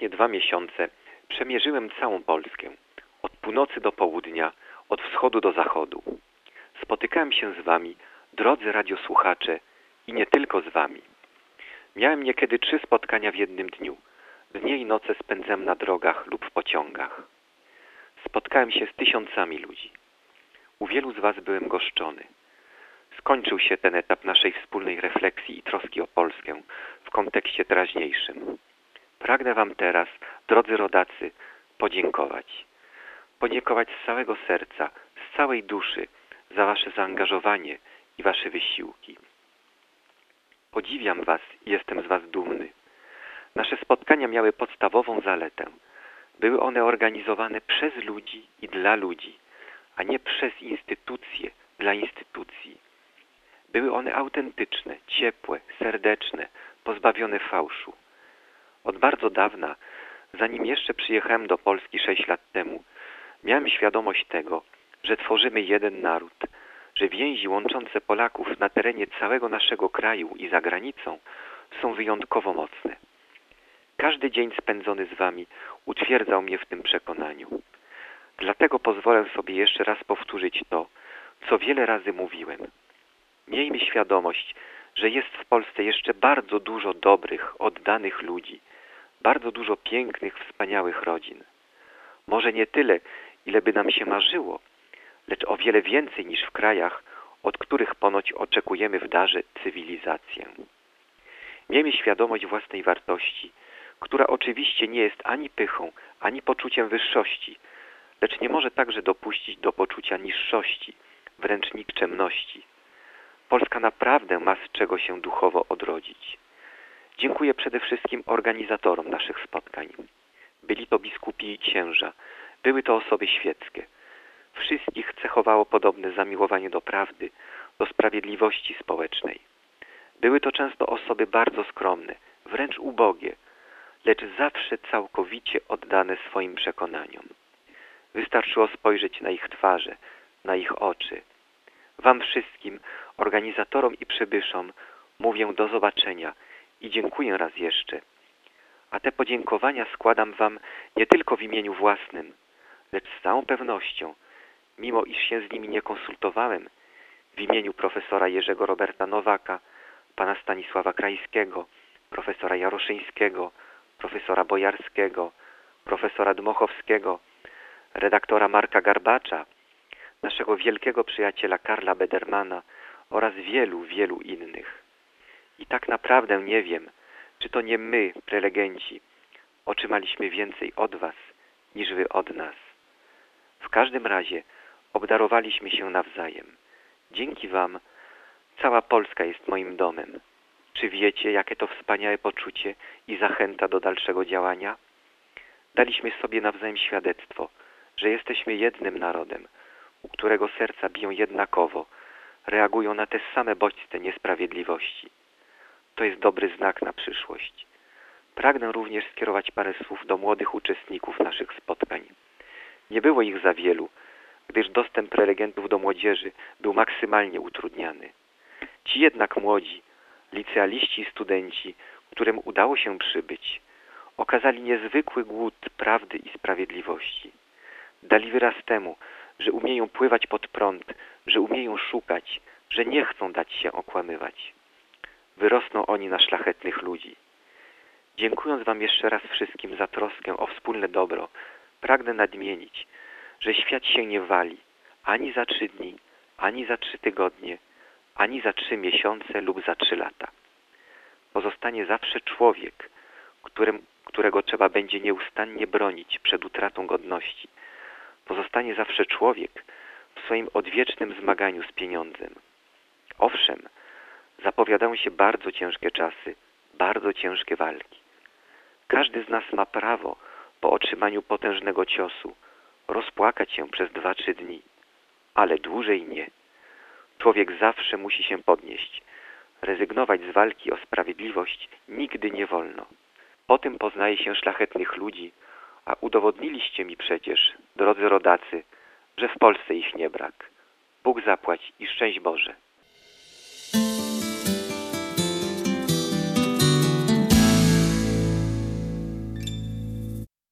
ostatnie 2 miesiące przemierzyłem całą Polskę, od północy do południa, od wschodu do zachodu. Spotykałem się z wami, drodzy radiosłuchacze, i nie tylko z wami. Miałem niekiedy 3 spotkania w jednym dniu. Dnie i noce spędzałem na drogach lub w pociągach. Spotkałem się z tysiącami ludzi. U wielu z was byłem goszczony. Skończył się ten etap naszej wspólnej refleksji i troski o Polskę w kontekście teraźniejszym. Pragnę wam teraz, drodzy rodacy, podziękować. Podziękować z całego serca, z całej duszy za wasze zaangażowanie i wasze wysiłki. Podziwiam was i jestem z was dumny. Nasze spotkania miały podstawową zaletę. Były one organizowane przez ludzi i dla ludzi, a nie przez instytucje dla instytucji. Były one autentyczne, ciepłe, serdeczne, pozbawione fałszu. Od bardzo dawna, zanim jeszcze przyjechałem do Polski 6 lat temu, miałem świadomość tego, że tworzymy jeden naród, że więzi łączące Polaków na terenie całego naszego kraju i za granicą są wyjątkowo mocne. Każdy dzień spędzony z wami utwierdzał mnie w tym przekonaniu. Dlatego pozwolę sobie jeszcze raz powtórzyć to, co wiele razy mówiłem. Miejmy świadomość, że jest w Polsce jeszcze bardzo dużo dobrych, oddanych ludzi, bardzo dużo pięknych, wspaniałych rodzin. Może nie tyle, ile by nam się marzyło, lecz o wiele więcej niż w krajach, od których ponoć oczekujemy w darze cywilizację. Miejmy świadomość własnej wartości, która oczywiście nie jest ani pychą, ani poczuciem wyższości, lecz nie może także dopuścić do poczucia niższości, wręcz nikczemności. Polska naprawdę ma z czego się duchowo odrodzić. Dziękuję przede wszystkim organizatorom naszych spotkań. Byli to biskupi i księża, były to osoby świeckie. Wszystkich cechowało podobne zamiłowanie do prawdy, do sprawiedliwości społecznej. Były to często osoby bardzo skromne, wręcz ubogie, lecz zawsze całkowicie oddane swoim przekonaniom. Wystarczyło spojrzeć na ich twarze, na ich oczy. Wam wszystkim, organizatorom i przybyszom, mówię do zobaczenia i dziękuję raz jeszcze. A te podziękowania składam wam nie tylko w imieniu własnym, lecz z całą pewnością, mimo iż się z nimi nie konsultowałem, w imieniu profesora Jerzego Roberta Nowaka, pana Stanisława Krajskiego, profesora Jaroszyńskiego, profesora Bojarskiego, profesora Dmochowskiego, redaktora Marka Garbacza, naszego wielkiego przyjaciela Karla Bedermana oraz wielu, wielu innych. I tak naprawdę nie wiem, czy to nie my, prelegenci, otrzymaliśmy więcej od was, niż wy od nas. W każdym razie obdarowaliśmy się nawzajem. Dzięki wam cała Polska jest moim domem. Czy wiecie, jakie to wspaniałe poczucie i zachęta do dalszego działania? Daliśmy sobie nawzajem świadectwo, że jesteśmy jednym narodem, u którego serca biją jednakowo, reagują na te same bodźce niesprawiedliwości. To jest dobry znak na przyszłość. Pragnę również skierować parę słów do młodych uczestników naszych spotkań. Nie było ich za wielu, gdyż dostęp prelegentów do młodzieży był maksymalnie utrudniany. Ci jednak młodzi, licealiści i studenci, którym udało się przybyć, okazali niezwykły głód prawdy i sprawiedliwości. Dali wyraz temu, że umieją pływać pod prąd, że umieją szukać, że nie chcą dać się okłamywać. Wyrosną oni na szlachetnych ludzi. Dziękując wam jeszcze raz wszystkim za troskę o wspólne dobro, pragnę nadmienić, że świat się nie wali ani za 3 dni, ani za 3 tygodnie, ani za 3 miesiące lub za 3 lata. Pozostanie zawsze człowiek, którego trzeba będzie nieustannie bronić przed utratą godności. Pozostanie zawsze człowiek w swoim odwiecznym zmaganiu z pieniądzem. Owszem, zapowiadają się bardzo ciężkie czasy, bardzo ciężkie walki. Każdy z nas ma prawo po otrzymaniu potężnego ciosu rozpłakać się przez 2-3 dni, ale dłużej nie. Człowiek zawsze musi się podnieść. Rezygnować z walki o sprawiedliwość nigdy nie wolno. Po tym poznaje się szlachetnych ludzi, a udowodniliście mi przecież, drodzy rodacy, że w Polsce ich nie brak. Bóg zapłać i szczęść Boże.